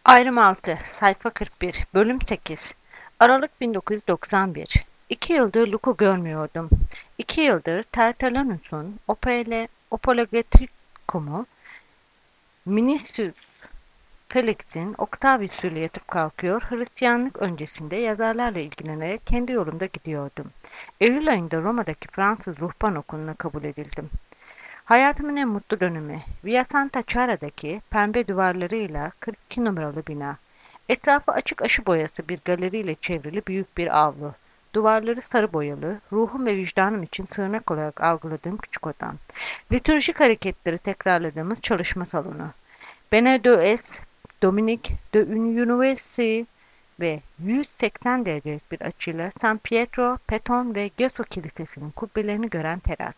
Ayrım 6, sayfa 41, bölüm 8. Aralık 1991. 2 yıldır Luke'u görmüyordum. 2 yıldır Tertalanus'un Apologeticum'u, Ministus Felix'in Octavius'uyla yatıp kalkıyor, Hristiyanlık öncesinde yazarlarla ilgilenerek kendi yolumda gidiyordum. Eylül ayında Roma'daki Fransız Ruhban Okulu'na kabul edildim. Hayatımın en mutlu dönemi. Via Santa Chiara'daki pembe duvarlarıyla 42 numaralı bina. Etrafı açık aşı boyası bir galeriyle çevrili büyük bir avlu. Duvarları sarı boyalı, ruhum ve vicdanım için sığınak olarak algıladığım küçük odam. Litürjik hareketleri tekrarladığımız çalışma salonu. Benedetto Dominic de Universi ve 180 derecelik bir açıyla San Pietro, Peton ve Gesso Kilisesi'nin kubbelerini gören teras.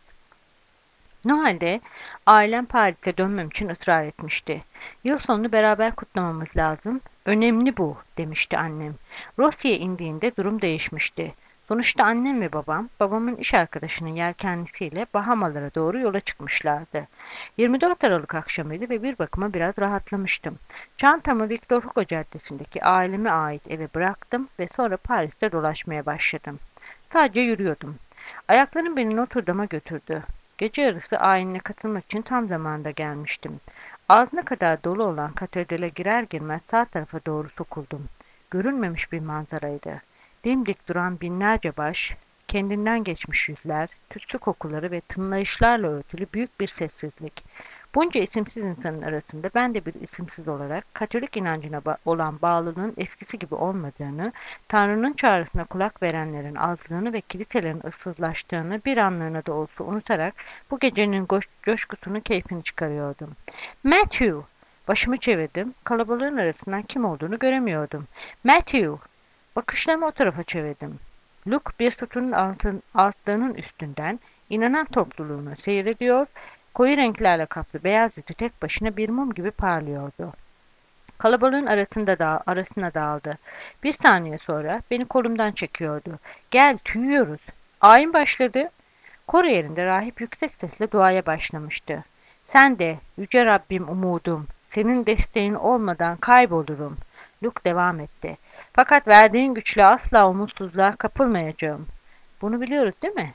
Noel'de ailem Paris'e dönmem için ısrar etmişti. Yıl sonunu beraber kutlamamız lazım. Önemli bu, demişti annem. Rossi'ye indiğinde durum değişmişti. Sonuçta annem ve babamın iş arkadaşının yelkenlisiyle Bahamalara doğru yola çıkmışlardı. 24 Aralık akşamıydı ve bir bakıma biraz rahatlamıştım. Çantamı Victor Hugo Caddesi'ndeki aileme ait eve bıraktım ve sonra Paris'te dolaşmaya başladım. Sadece yürüyordum. Ayaklarım beni Notre Dame'a götürdü. Gece yarısı ayinine katılmak için tam zamanında gelmiştim. Ağzına kadar dolu olan katedrale girer girmez sağ tarafa doğru sokuldum. Görünmemiş bir manzaraydı. Dimdik duran binlerce baş, kendinden geçmiş yüzler, tütsü kokuları ve tınlayışlarla örtülü büyük bir sessizlik. Bunca isimsiz insanın arasında ben de bir isimsiz olarak Katolik inancına olan bağlılığın eskisi gibi olmadığını, Tanrı'nın çağrısına kulak verenlerin azlığını ve kiliselerin ıssızlaştığını bir anlığına da olsa unutarak bu gecenin coşkusunu, keyfini çıkarıyordum. Matthew! Başımı çevirdim. Kalabalığın arasından kim olduğunu göremiyordum. Matthew! Bakışlarımı o tarafa çevirdim. Luke bir sütunun altlığının üstünden inanan topluluğunu seyrediyor, koyu renklerle kaplı beyaz yüzü tek başına bir mum gibi parlıyordu. Kalabalığın arasına dağıldı. Bir saniye sonra beni kolumdan çekiyordu. Gel, tüyüyoruz. Ayin başladı. Koro yerinde rahip yüksek sesle duaya başlamıştı. Sen de, yüce Rabbim umudum, senin desteğin olmadan kaybolurum. Luke devam etti. Fakat verdiğin güçle asla umutsuzluğa kapılmayacağım. Bunu biliyoruz değil mi?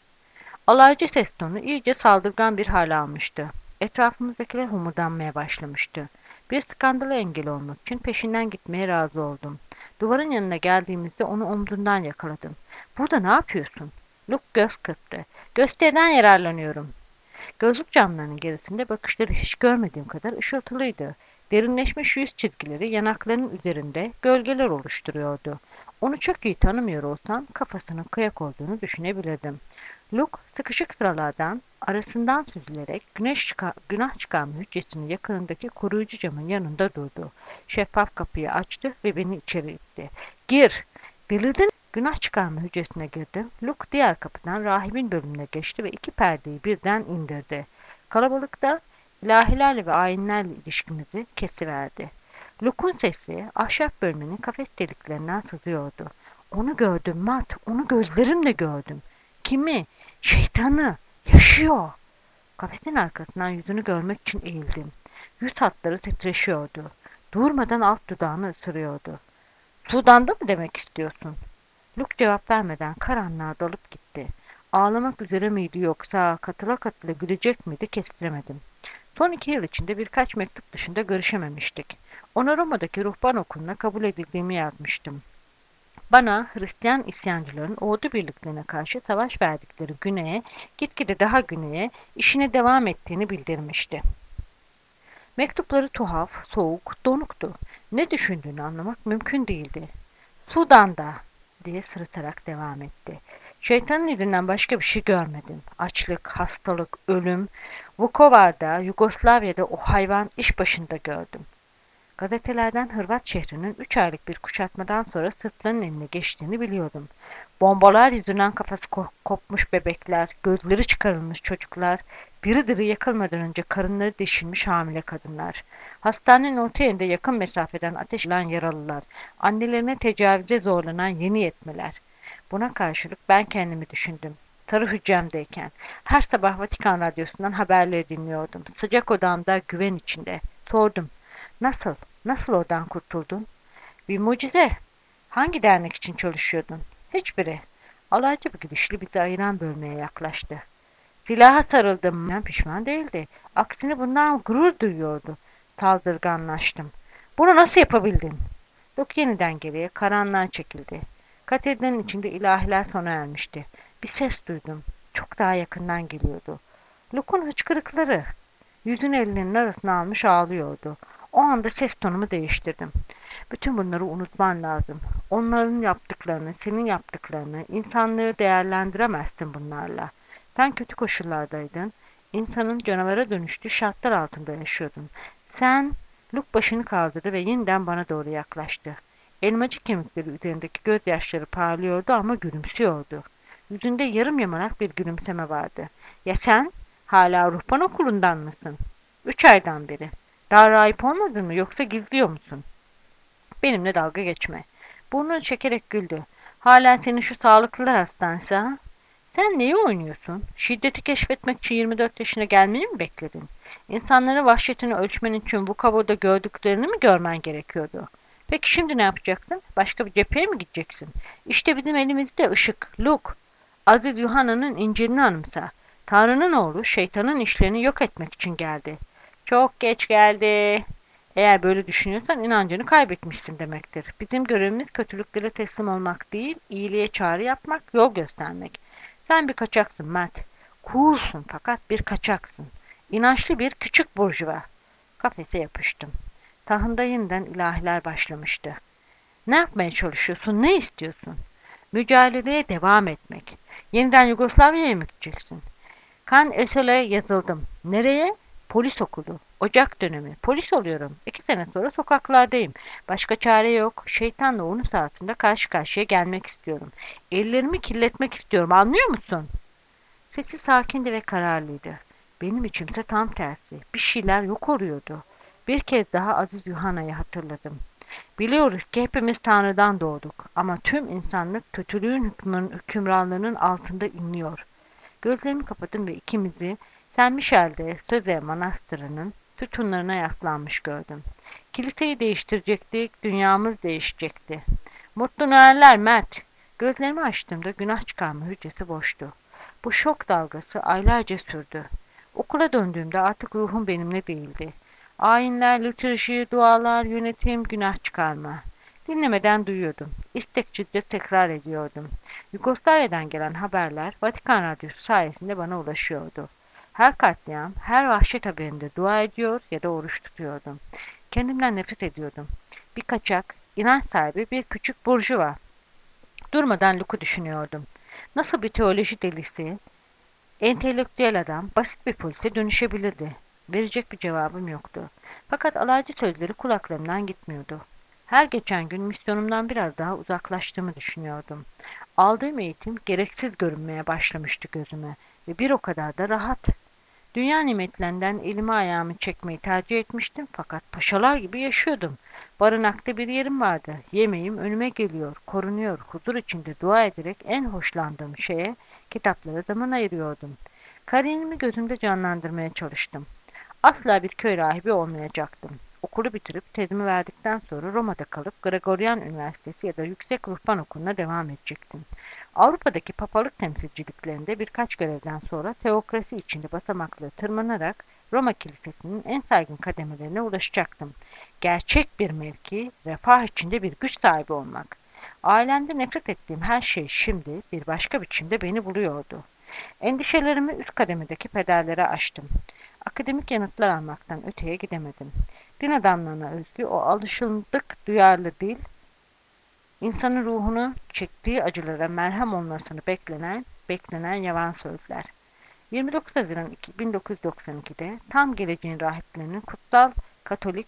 Alaycı ses tonu iyice saldırgan bir hal almıştı. Etrafımızdakiler homurdanmaya başlamıştı. Bir skandala engel olmak için peşinden gitmeye razı oldum. Duvarın yanına geldiğimizde onu omzundan yakaladım. Burada ne yapıyorsun? Luke göz kırptı. Gösteriden yararlanıyorum. Gözlük camlarının gerisinde bakışları hiç görmediğim kadar ışıltılıydı. Derinleşmiş yüz çizgileri yanaklarının üzerinde gölgeler oluşturuyordu. Onu çok iyi tanımıyor olsam kafasının kıyak olduğunu düşünebilirdim. Luke sıkışık sıralardan arasından süzülerek günah çıkarma hücresinin yakınındaki koruyucu camın yanında durdu. Şeffaf kapıyı açtı ve beni içeri itti. Gir! Delirdin! Günah çıkarma hücresine girdim. Luke diğer kapıdan rahibin bölümüne geçti ve iki perdeyi birden indirdi. Kalabalıkta ilahilerle ve ayinlerle ilişkimizi kesiverdi. Luke'un sesi ahşap bölmenin kafes deliklerinden sızıyordu. Onu gördüm Matt, onu gözlerimle gördüm. Kimi? Şeytanı! Yaşıyor! Kafesin arkasından yüzünü görmek için eğildim. Yüz hatları titreşiyordu. Durmadan alt dudağını ısırıyordu. Sudan'da mı demek istiyorsun? Luke cevap vermeden karanlığa dalıp gitti. Ağlamak üzere miydi yoksa katıla katıla gülecek miydi kestiremedim. Son 2 yıl içinde birkaç mektup dışında görüşememiştik. Ona Roma'daki ruhban okuluna kabul edildiğimi yazmıştım. Bana Hristiyan isyancıların ordu birliklerine karşı savaş verdikleri güneye, gitgide daha güneye işine devam ettiğini bildirmişti. Mektupları tuhaf, soğuk, donuktu. Ne düşündüğünü anlamak mümkün değildi. Sudan'da, diye sırıtarak devam etti. Şeytanın elinden başka bir şey görmedim. Açlık, hastalık, ölüm. Vukovar'da, Yugoslavya'da o hayvan iş başında gördüm. Gazetelerden Hırvat şehrinin 3 aylık bir kuşatmadan sonra Sırpların eline geçtiğini biliyordum. Bombalar yüzünden kafası kopmuş bebekler, gözleri çıkarılmış çocuklar, diri diri yakılmadan önce karınları deşilmiş hamile kadınlar. Hastanenin orta yerinde yakın mesafeden ateş edilen yaralılar, annelerine tecavüze zorlanan yeni yetmeler. Buna karşılık ben kendimi düşündüm. Sarı hücremdeyken, her sabah Vatikan radyosundan haberleri dinliyordum. Sıcak odamda güven içinde. Sordum. Nasıl? Nasıl oradan kurtuldun? Bir mucize. Hangi dernek için çalışıyordun? Hiçbiri. Alaycı bir gülüşle bizi ayıran bölmeye yaklaştı. Silaha sarıldım. Ben pişman değildi. Aksine bundan gurur duyuyordu. Saldırganlaştım. Bunu nasıl yapabildin? Luke yeniden geriye, karanlığa çekildi. Katedralin içinde ilahiler sona ermişti. Bir ses duydum. Çok daha yakından geliyordu. Luke'un hıçkırıkları. Yüzünü ellerinin arasına almış ağlıyordu. O anda ses tonumu değiştirdim. Bütün bunları unutman lazım. Onların yaptıklarını, senin yaptıklarını, insanlığı değerlendiremezsin bunlarla. Sen kötü koşullardaydın. İnsanın canavara dönüştüğü şartlar altında yaşıyordun. Sen, Luke başını kaldırdı ve yeniden bana doğru yaklaştı. Elmacık kemikleri üzerindeki gözyaşları parlıyordu ama gülümsüyordu. Yüzünde yarım yamalak bir gülümseme vardı. Ya sen? Hala ruhban okulundan mısın? 3 aydan beri. Daha rahip olmadın mı yoksa gizliyor musun? Benimle dalga geçme. Burnunu çekerek güldü. Hala senin şu sağlıklılar hastanesi ha? Sen neyi oynuyorsun? Şiddeti keşfetmek için 24 yaşına gelmeyi mi bekledin? İnsanların vahşetini ölçmen için bu kabuda gördüklerini mi görmen gerekiyordu? Peki şimdi ne yapacaksın? Başka bir cepheye mi gideceksin? İşte bizim elimizde ışık, Luke. Aziz Yuhanna'nın İncil'ini anımsa. Tanrı'nın oğlu şeytanın işlerini yok etmek için geldi. Çok geç geldi. Eğer böyle düşünüyorsan inancını kaybetmişsin demektir. Bizim görevimiz kötülüklere teslim olmak değil, iyiliğe çağrı yapmak, yol göstermek. Sen bir kaçaksın Mert. Coolsun fakat bir kaçaksın. İnançlı bir küçük burjuva. Kafese yapıştım. Sahında yeniden ilahiler başlamıştı. Ne yapmaya çalışıyorsun, ne istiyorsun? Mücadeleye devam etmek. Yeniden Yugoslavya'ya mı gideceksin? Kan Esol'e yazıldım. Nereye? Polis okulu. Ocak dönemi. Polis oluyorum. 2 sene sonra sokaklardayım. Başka çare yok. Şeytanla onun sahasında karşı karşıya gelmek istiyorum. Ellerimi kirletmek istiyorum. Anlıyor musun? Sesi sakindi ve kararlıydı. Benim içimse tam tersi. Bir şeyler yok oluyordu. Bir kez daha Aziz Yuhanna'yı hatırladım. Biliyoruz ki hepimiz Tanrı'dan doğduk ama tüm insanlık kötülüğün hükümranlığının altında inliyor. Gözlerimi kapadım ve ikimizi Saint Michel'de Söze Manastırı'nın sütunlarına yaslanmış gördüm. Kiliseyi değiştirecektik, dünyamız değişecekti. Mutlu Noeller Mert. Gözlerimi açtığımda günah çıkarma hücresi boştu. Bu şok dalgası aylarca sürdü. Okula döndüğümde artık ruhum benimle değildi. Ayinler, liturji, dualar, yönetim, günah çıkarma. Dinlemeden duyuyordum. İstekçice tekrar ediyordum. Yugoslavya'dan gelen haberler Vatikan Radyosu sayesinde bana ulaşıyordu. Her katliam, her vahşet haberinde dua ediyor ya da oruç tutuyordum. Kendimden nefret ediyordum. Bir kaçak, inanç sahibi bir küçük burjuva. Durmadan Luke'u düşünüyordum. Nasıl bir teoloji delisi, entelektüel adam basit bir polise dönüşebilirdi. Verecek bir cevabım yoktu. Fakat alaycı sözleri kulaklarımdan gitmiyordu. Her geçen gün misyonumdan biraz daha uzaklaştığımı düşünüyordum. Aldığım eğitim gereksiz görünmeye başlamıştı gözüme ve bir o kadar da rahat. Dünya nimetlerinden elimi ayağımı çekmeyi tercih etmiştim fakat paşalar gibi yaşıyordum. Barınakta bir yerim vardı. Yemeğim önüme geliyor, korunuyor. Huzur içinde dua ederek en hoşlandığım şeye, kitaplara zaman ayırıyordum. Kariyerimi gözümde canlandırmaya çalıştım. Asla bir köy rahibi olmayacaktım. Okulu bitirip tezimi verdikten sonra Roma'da kalıp Gregorian Üniversitesi ya da Yüksek Ruhban Okulu'na devam edecektim. Avrupa'daki papalık temsilciliklerinde birkaç görevden sonra teokrasi içinde basamakları tırmanarak Roma Kilisesi'nin en saygın kademelerine ulaşacaktım. Gerçek bir mevki, refah içinde bir güç sahibi olmak. Ailemde nefret ettiğim her şey şimdi bir başka biçimde beni buluyordu. Endişelerimi üst kademedeki pederlere açtım. Akademik yanıtlar almaktan öteye gidemedim. Din adamlarına özgü o alışıldık duyarlı dil, insanın ruhunu çektiği acılara merhem olmasını beklenen yavan sözler. 29 Haziran 1992'de tam geleceğin rahiplerinin kutsal Katolik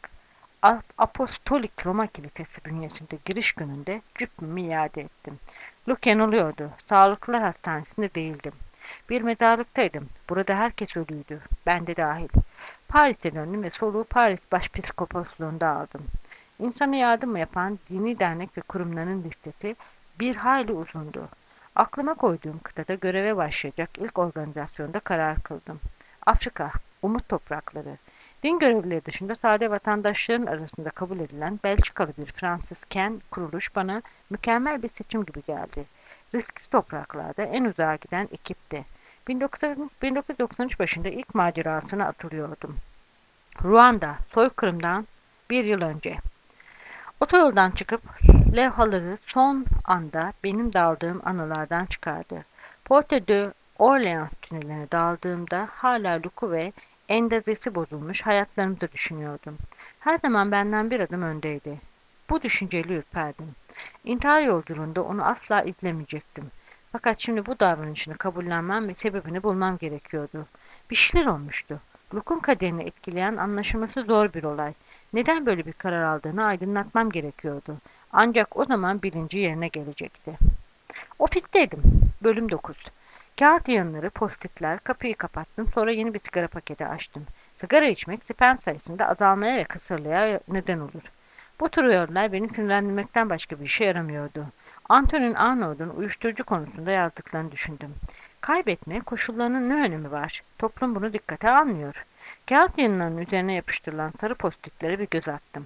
Apostolik Roma Kilisesi bünyesinde giriş gününde cübbemi iade ettim. Luke yanılıyordu. Sağlıklılar hastanesinde değildim. Bir mezarlıktaydım. Burada herkes ölüydü. Ben de dahil. Paris'e döndüm ve soluğu Paris Başpiskoposluğunda aldım. İnsana yardım yapan dini dernek ve kurumların listesi bir hayli uzundu. Aklıma koyduğum kıtada göreve başlayacak ilk organizasyonda karar kıldım. Afrika, umut toprakları. Din görevlileri dışında sade vatandaşların arasında kabul edilen Belçikalı bir Fransızken kuruluş bana mükemmel bir seçim gibi geldi. Risksiz topraklarda en uzağa giden ekipti. 1993 başında ilk macerasına atılıyordum. Ruanda, soykırımdan bir yıl önce. Otoyoldan çıkıp levhaları son anda benim daldığım anılardan çıkardı. Porte de Orleans tüneline daldığımda hala Luku ve endazesi bozulmuş hayatlarımızı düşünüyordum. Her zaman benden bir adım öndeydi. Bu düşünceyle ürperdim. İntihar yolculuğunda onu asla izlemeyecektim. Fakat şimdi bu davranışını kabullenmem ve sebebini bulmam gerekiyordu. Bir şeyler olmuştu. Luke'un kaderini etkileyen anlaşılması zor bir olay. Neden böyle bir karar aldığını aydınlatmam gerekiyordu. Ancak o zaman bilinci yerine gelecekti. Ofisteydim. Bölüm 9. Kağıt yığınları, postitler, kapıyı kapattım. Sonra yeni bir sigara paketi açtım. Sigara içmek sperm sayısında azalmaya ve kısırlığa neden olur. Bu tür uyarılar beni sinirlendirmekten başka bir işe yaramıyordu. Antonin Arnaud'un uyuşturucu konusunda yazdıklarını düşündüm. Kaybetme koşullarının ne önemi var? Toplum bunu dikkate almıyor. Kağıt yığınlarının üzerine yapıştırılan sarı postitlere bir göz attım.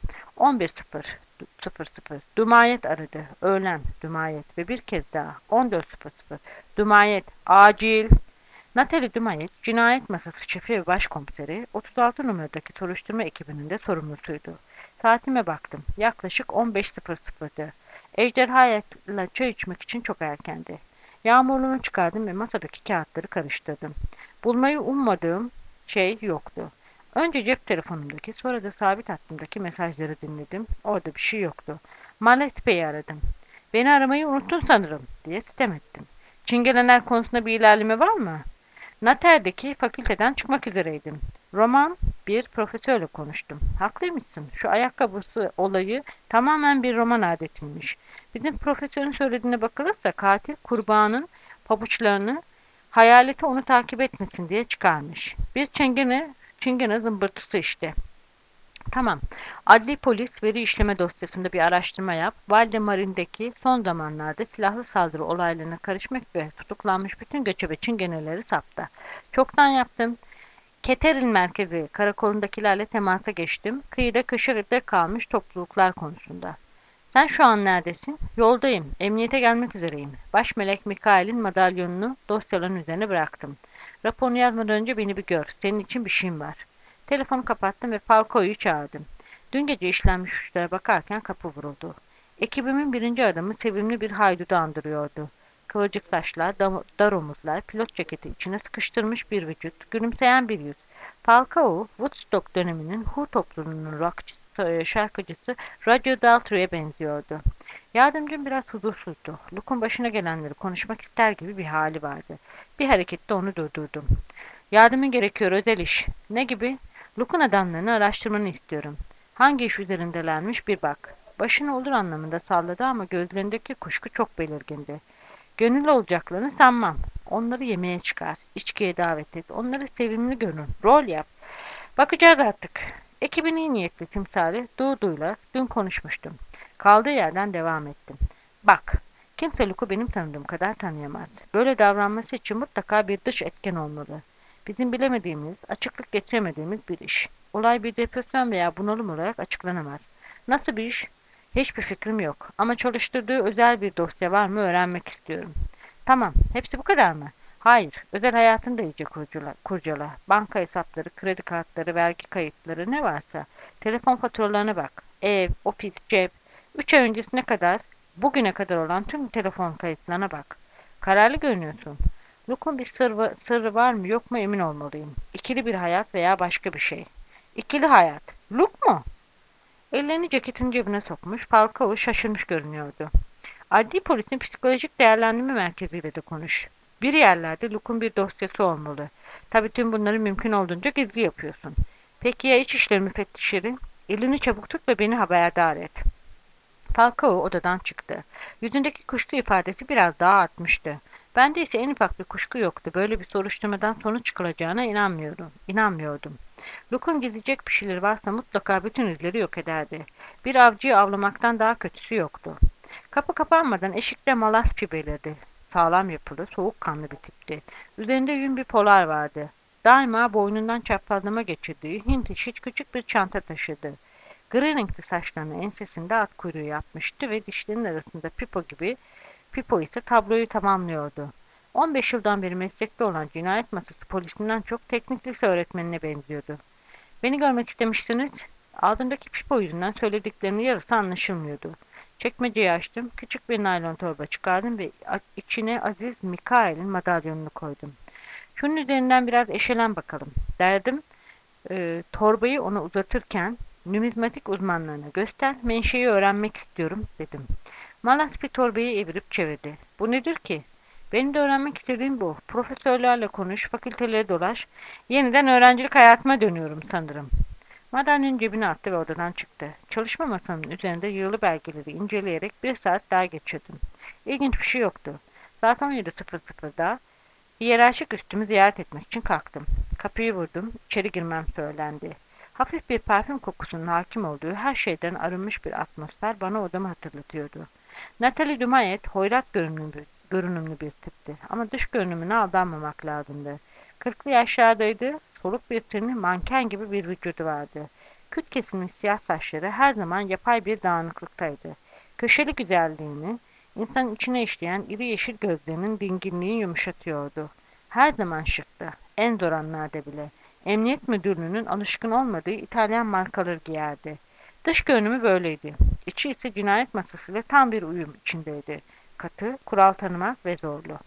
11.00 Dumayet aradı. Öğlen Dumayet ve bir kez daha 14.00 Dumayet acil. Natalie Dumayet cinayet masası şefi ve başkomiseri 36 numaradaki soruşturma ekibinin de sorumlusuydu. Saatime baktım. Yaklaşık 15.00'dı. Ejderhayla çay içmek için çok erkendi. Yağmurluğumu çıkardım ve masadaki kağıtları karıştırdım. Bulmayı ummadığım şey yoktu. Önce cep telefonumdaki, sonra da sabit hattımdaki mesajları dinledim. Orada bir şey yoktu. Mallet Bey'i aradım. Beni aramayı unuttun sanırım diye sitem ettim. Çingeneler konusunda bir ilerleme var mı? Nater'deki fakülteden çıkmak üzereydim. Roman bir profesörle konuştum. Haklıymışsın. Şu ayakkabısı olayı tamamen bir roman adetiymiş. Bizim profesörün söylediğine bakılırsa katil kurbanın pabuçlarını hayaleti onu takip etmesin diye çıkarmış. Bir çingene zımbırtısı işte. Tamam. Adli polis veri işleme dosyasında bir araştırma yap. Valdemarin'deki son zamanlarda silahlı saldırı olaylarına karışmış ve tutuklanmış bütün göçebe çingeneleri sapta. Çoktan yaptım. Keterin merkezi karakolundakilerle temasa geçtim. Kıyıda köşede kalmış topluluklar konusunda. Sen şu an neredesin? Yoldayım. Emniyete gelmek üzereyim. Baş melek Mikail'in madalyonunu dosyaların üzerine bıraktım. Raporunu yazmadan önce beni bir gör. Senin için bir şeyim var. Telefonu kapattım ve Falco'yu çağırdım. Dün gece işlenmiş suçlara bakarken kapı vuruldu. Ekibimin birinci adamı sevimli bir haydudu andırıyordu. Kıvırcık saçlar, dar omuzlar, pilot ceketi içine sıkıştırmış bir vücut, gülümseyen bir yüz. Falcao, Woodstock döneminin Hu topluluğunun şarkıcısı Roger Daltrey'e benziyordu. Yardımcım biraz huzursuzdu. Luke'un başına gelenleri konuşmak ister gibi bir hali vardı. Bir harekette onu durdurdum. Yardımın gerekiyor, özel iş. Ne gibi? Luke'un adamlarını araştırmanı istiyorum. Hangi iş üzerindelermiş bir bak. Başını olur anlamında salladı ama gözlerindeki kuşku çok belirgindi. Gönüllü olacaklarını sanmam. Onları yemeğe çıkar, içkiye davet et, onları sevimli görün, rol yap. Bakacağız artık. Ekibin iyi niyetli timsali Dudu'yla dün konuşmuştum. Kaldığı yerden devam ettim. Bak, kimse Luke'u benim tanıdığım kadar tanıyamaz. Böyle davranması için mutlaka bir dış etken olmalı. Bizim bilemediğimiz, açıklık getiremediğimiz bir iş. Olay bir depresyon veya bunalım olarak açıklanamaz. Nasıl bir iş? Hiçbir fikrim yok. Ama çalıştırdığı özel bir dosya var mı öğrenmek istiyorum. Tamam, hepsi bu kadar mı? Hayır, özel hayatını da iyice kurcala. Banka hesapları, kredi kartları, vergi kayıtları ne varsa. Telefon faturalarına bak. Ev, ofis, cep. 3 ay öncesine kadar, bugüne kadar olan tüm telefon kayıtlarına bak. Kararlı görünüyorsun. Luke'un bir sırrı var mı yok mu emin olmalıyım. İkili bir hayat veya başka bir şey. İkili hayat. Luke mu? Ellerini ceketin cebine sokmuş, Falcao şaşırmış görünüyordu. Adli polisin psikolojik değerlendirme merkeziyle de konuş. Bir yerlerde Luke'un bir dosyası olmalı. Tabii tüm bunları mümkün olduğunca gizli yapıyorsun. Peki ya İçişleri müfettişlerin? Elini çabuk tut ve beni haberdar et. Falcao odadan çıktı. Yüzündeki kuşku ifadesi biraz daha artmıştı. Bende ise en ufak bir kuşku yoktu. Böyle bir soruşturmadan sonuç çıkılacağına İnanmıyordum. Luke'un gizleyecek bir şeyleri varsa mutlaka bütün izleri yok ederdi. Bir avcıyı avlamaktan daha kötüsü yoktu. Kapı kapanmadan eşikte Malaspi belirdi. Sağlam yapılı, soğukkanlı bir tipti. Üzerinde yün bir polar vardı. Daima boynundan çaprazlama geçirdiği Hint işi küçük bir çanta taşıdı. Gri renkli saçlarını ensesinde at kuyruğu yapmıştı ve dişlerinin arasında pipo ise tabloyu tamamlıyordu. 15 yıldan beri meslekte olan cinayet masası polisinden çok teknik lise öğretmenine benziyordu. Beni görmek istemiştiniz. Ağzındaki pipo yüzünden söylediklerinin yarısı anlaşılmıyordu. Çekmeceyi açtım, küçük bir naylon torba çıkardım ve içine Aziz Mikail'in madalyonunu koydum. Şunun üzerinden biraz eşelen bakalım derdim. Torbayı ona uzatırken numizmatik uzmanlarına göster, menşeyi öğrenmek istiyorum dedim. Malaspi torbayı evirip çevirdi. Bu nedir ki? Benim de öğrenmek istediğim bu. Profesörlerle konuş, fakültelere dolaş. Yeniden öğrencilik hayatıma dönüyorum sanırım. Madalyonun cebine attı ve odadan çıktı. Çalışma masamın üzerinde yığılı belgeleri inceleyerek 1 saat daha geçirdim. İlginç bir şey yoktu. Saat 17.00'da hiyerarşik üstümü ziyaret etmek için kalktım. Kapıyı vurdum. İçeri girmem söylendi. Hafif bir parfüm kokusunun hakim olduğu her şeyden arınmış bir atmosfer bana odamı hatırlatıyordu. Natalie Dumayet hoyrat görünümlü bir tipti ama dış görünümüne aldanmamak lazımdı. 40'lı yaşlardaydı, soluk bir tenli manken gibi bir vücudu vardı. Küt kesilmiş siyah saçları her zaman yapay bir dağınıklıktaydı. Köşeli güzelliğini, insanın içine işleyen iri yeşil gözlerinin dinginliği yumuşatıyordu. Her zaman şıktı, en zor anlarda bile. Emniyet müdürlüğünün alışkın olmadığı İtalyan markaları giyerdi. Dış görünümü böyleydi. İçi ise cinayet masasıyla tam bir uyum içindeydi. Katı, kural tanımaz ve zorlu.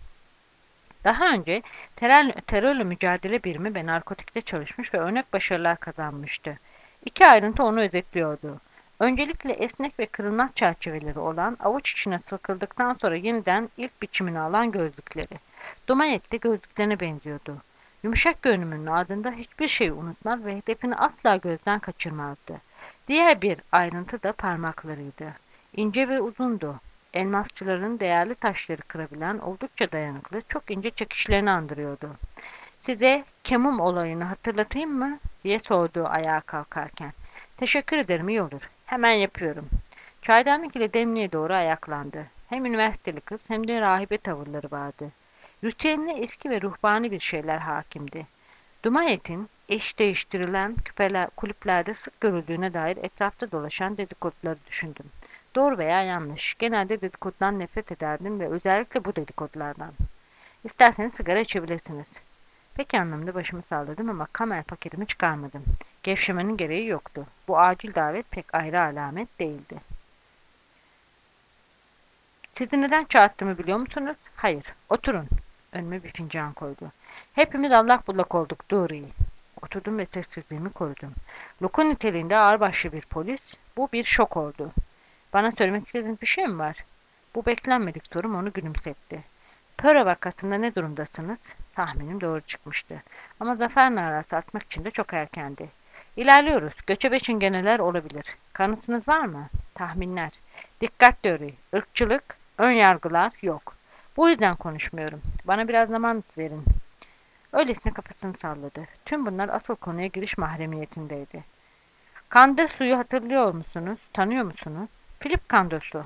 Daha önce terörle mücadele birimi ve narkotikte çalışmış ve örnek başarılar kazanmıştı. İki ayrıntı onu özetliyordu. Öncelikle esnek ve kırılmaz çerçeveleri olan, avuç içine sıkıldıktan sonra yeniden ilk biçimini alan gözlükleri. Dumayet de gözlüklerine benziyordu. Yumuşak görünümünün ardında hiçbir şeyi unutmaz ve hedefini asla gözden kaçırmazdı. Diğer bir ayrıntı da parmaklarıydı. İnce ve uzundu. Elmasçıların değerli taşları kırabilen oldukça dayanıklı, çok ince çekişlerini andırıyordu. "Size Kemum olayını hatırlatayım mı?" diye sordu ayağa kalkarken. "Teşekkür ederim, iyi olur. Hemen yapıyorum." Çaydanlık ile demliğe doğru ayaklandı. Hem üniversiteli kız hem de rahibe tavırları vardı. Ritüeline eski ve ruhbani bir şeyler hakimdi. Dumayet'in eş değiştirilen kulüplerde sık görüldüğüne dair etrafta dolaşan dedikoduları düşündüm. Doğru veya yanlış. Genelde dedikodudan nefret ederdim ve özellikle bu dedikodulardan. "İsterseniz sigara içebilirsiniz." Peki anlamda başımı salladım ama kamel paketimi çıkarmadım. Gevşemenin gereği yoktu. Bu acil davet pek ayrı alamet değildi. "Sizi neden çağırttığımı biliyor musunuz?" "Hayır. Oturun." Önüme bir fincan koydu. "Hepimiz allak bullak olduk Duri." Oturdum ve sessizliğimi korudum. Lokun niteliğinde ağırbaşlı bir polis, bu bir şok oldu. "Bana söylemek istediğiniz bir şey mi var?" Bu beklenmedik sorum onu gülümsetti. "Pöre vakasında ne durumdasınız?" Tahminim doğru çıkmıştı. Ama zafer narası atmak için de çok erkendi. "İlerliyoruz. Göçebe çingeneler olabilir. Kanıtınız var mı?" "Tahminler. Dikkat teori. Irkçılık, ön yargılar yok. Bu yüzden konuşmuyorum. Bana biraz zaman verin." Öylesine kafasını salladı. Tüm bunlar asıl konuya giriş mahremiyetindeydi. "Candesu'yu hatırlıyor musunuz? Tanıyor musunuz?" "Philip Candesu.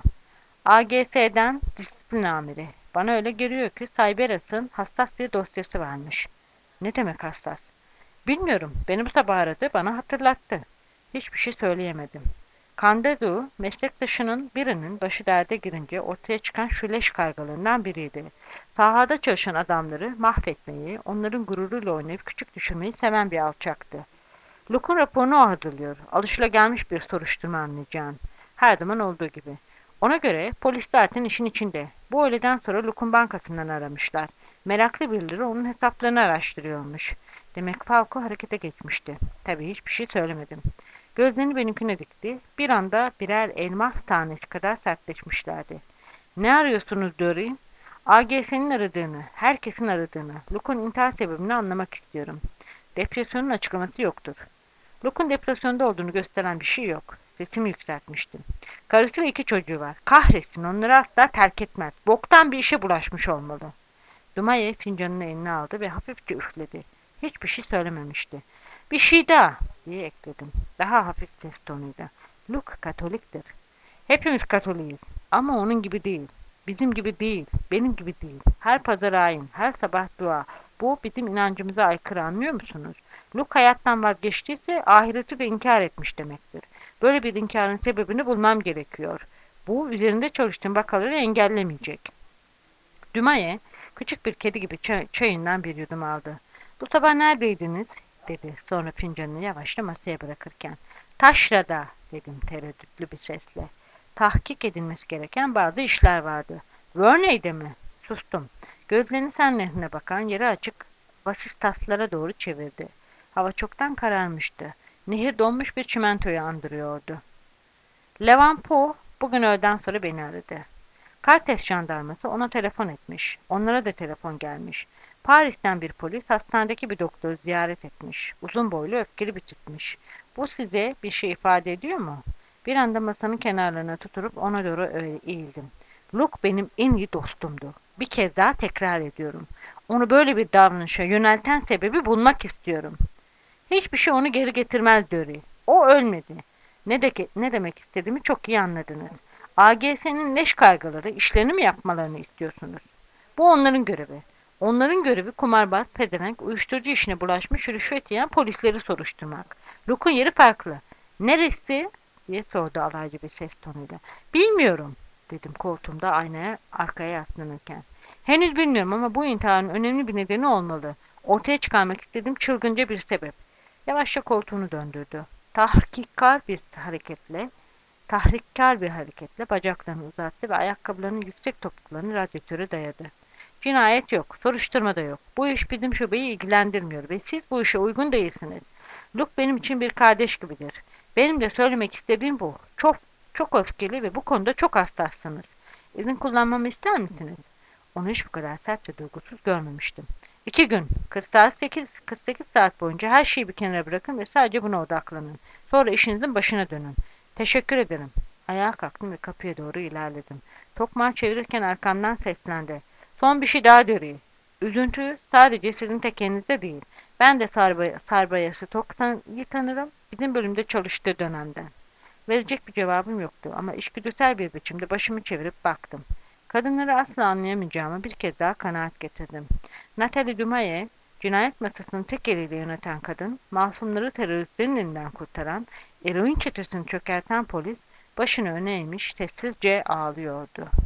AGS'den disiplin amiri. Bana öyle geliyor ki Cyberas'ın hassas bir dosyası varmış." "Ne demek hassas?" "Bilmiyorum. Beni bu sabah aradı, bana hatırlattı." Hiçbir şey söyleyemedim. Candesu, meslektaşının birinin başı derde girince ortaya çıkan şu leş kargalarından biriydi. Sahada çalışan adamları mahvetmeyi, onların gururuyla oynayıp küçük düşürmeyi seven bir alçaktı. Luke'un raporunu o hazırlıyor. Alışılagelmiş bir soruşturma anlayacağın. Her zaman olduğu gibi. Ona göre polis zaten işin içinde. Bu öğleden sonra Luke'un bankasından aramışlar. Meraklı birileri onun hesaplarını araştırıyormuş. Demek Falco harekete geçmişti. Tabii hiçbir şey söylemedim. Gözlerini benimkine dikti. Bir anda birer elmas tanesi kadar sertleşmişlerdi. "Ne arıyorsunuz Dory?" "AGS'nin aradığını, herkesin aradığını, Luke'un intihar sebebini anlamak istiyorum." "Depresyonun açıklaması yoktur." "Luke'un depresyonda olduğunu gösteren bir şey yok." Sesimi yükseltmiştim. "Karısı ve 2 çocuğu var. Kahretsin, onları asla terk etmez. Boktan bir işe bulaşmış olmalı." Dumaye fincanını eline aldı ve hafifçe üfledi. Hiçbir şey söylememişti. "Bir şey daha," diye ekledim. Daha hafif ses tonuyla. "Luke Katoliktir." "Hepimiz Katoliyiz. Ama onun gibi değil. Bizim gibi değil. Benim gibi değil. Her pazar ayin, her sabah dua, Bu bizim inancımıza aykırı, anlıyor musunuz? Luke hayattan vazgeçtiyse ahireti de inkar etmiş demektir. Böyle bir inkarın sebebini bulmam gerekiyor. Bu üzerinde çalıştığım vakaları engellemeyecek. Dumaye küçük bir kedi gibi çayından bir yudum aldı. Bu sabah neredeydiniz? Dedi sonra fincanını yavaşça masaya bırakırken. Taşra'da dedim tereddütlü bir sesle. Tahkik edilmesi gereken bazı işler vardı. Verney'de mi? Sustum. Gözlerini Sen Nehri'ne bakan yarı açık vasistaslara doğru çevirdi. Hava çoktan kararmıştı. Nehir donmuş bir çimentoyu andırıyordu. Levan Poe bugün öğleden sonra beni aradı. Kartes jandarması ona telefon etmiş. Onlara da telefon gelmiş. Paris'ten bir polis hastanedeki bir doktoru ziyaret etmiş. Uzun boylu öfkeli bir tipmiş. Bu size bir şey ifade ediyor mu? Bir anda masanın kenarlarına tuturup ona doğru eğildim. Luke benim en iyi dostumdu. Bir kez daha tekrar ediyorum. Onu böyle bir davranışa yönelten sebebi bulmak istiyorum. Hiçbir şey onu geri getirmez Döri. O ölmedi. Ne demek istediğimi çok iyi anladınız. AGS'nin leş kargaları işlerini mi yapmalarını istiyorsunuz? Bu onların görevi. Onların görevi kumarbaz, pezevenk, uyuşturucu işine bulaşmış rüşvet yiyen polisleri soruşturmak. Luke'un yeri farklı. Neresi? Diye sordu alaycı bir ses tonuyla. Bilmiyorum dedim koltuğumda aynaya arkaya yaslanırken. Henüz bilmiyorum ama bu intiharın önemli bir nedeni olmalı. Ortaya çıkarmak istediğim çılgınca bir sebep. Yavaşça koltuğunu döndürdü. Tahkikkar bir hareketle Tahrikkar bir hareketle bacaklarını uzattı ve ayakkabılarının yüksek topuklarını radyatöre dayadı. Cinayet yok, soruşturma da yok. Bu iş bizim şubeyi ilgilendirmiyor ve siz bu işe uygun değilsiniz. Luke benim için bir kardeş gibidir. Benim de söylemek istediğim bu. Çok öfkeli ve bu konuda çok hassassınız. İzin kullanmamı ister misiniz? Onu hiç bu kadar sert ve duygusuz görmemiştim. 2 gün, 48 saat boyunca her şeyi bir kenara bırakın ve sadece buna odaklanın. Sonra işinizin başına dönün. Teşekkür ederim. Ayağa kalktım ve kapıya doğru ilerledim. Tokmağı çevirirken arkamdan seslendi. Son bir şey daha Döri. Üzüntü sadece sizin tekeninizde değil. Ben de Sarbayası Tok'tan tanırım. Bizim bölümde çalıştığı dönemden. Verecek bir cevabım yoktu ama içgüdüsel bir biçimde başımı çevirip baktım. Kadınları asla anlayamayacağımı bir kez daha kanaat getirdim. Natalie Dumaye, cinayet masasını tek eliyle yöneten kadın, masumları teröristlerin elinden kurtaran, eroin çetesini çökerten polis, başını öne eğmiş, sessizce ağlıyordu.